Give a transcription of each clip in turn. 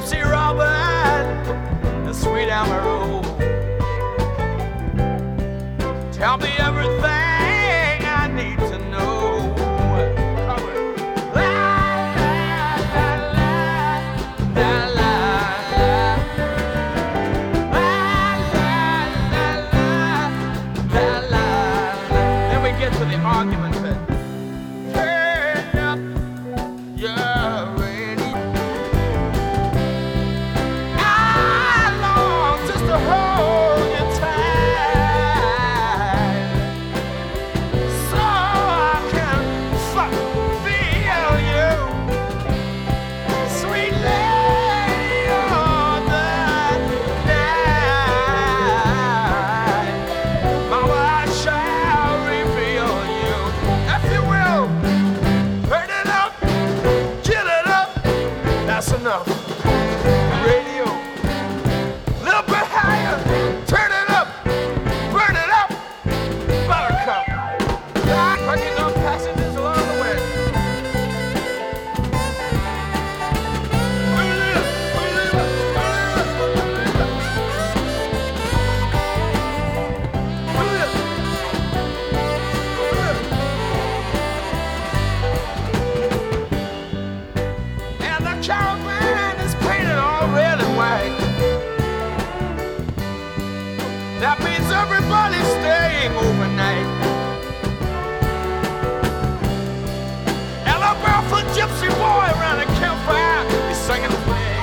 Gypsy Robin, the sweet Amarillo. Tell me everything I need to know. La, la, la, la, la, la. To the argument bit. Turn up your radio. I long just to hold you tight, so I can feel you, sweet lady of the night. Mama, I shall reveal you, if you will. Turn it up, get it up. That's enough. Radio, little bit higher. Turn it up, burn it up. Buttercup, bringing up passengers along the way. And the caravan is painted all red and white. That means everybody's staying overnight. And a barefoot gypsy boy around a campfire, he's singing a play.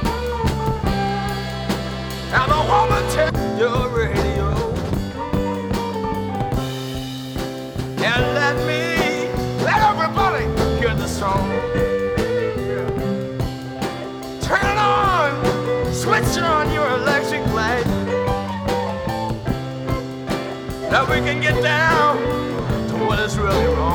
And the woman takes your radio and let everybody hear the song. Turn on, switch on your electric light. Now we can get down to what is really wrong.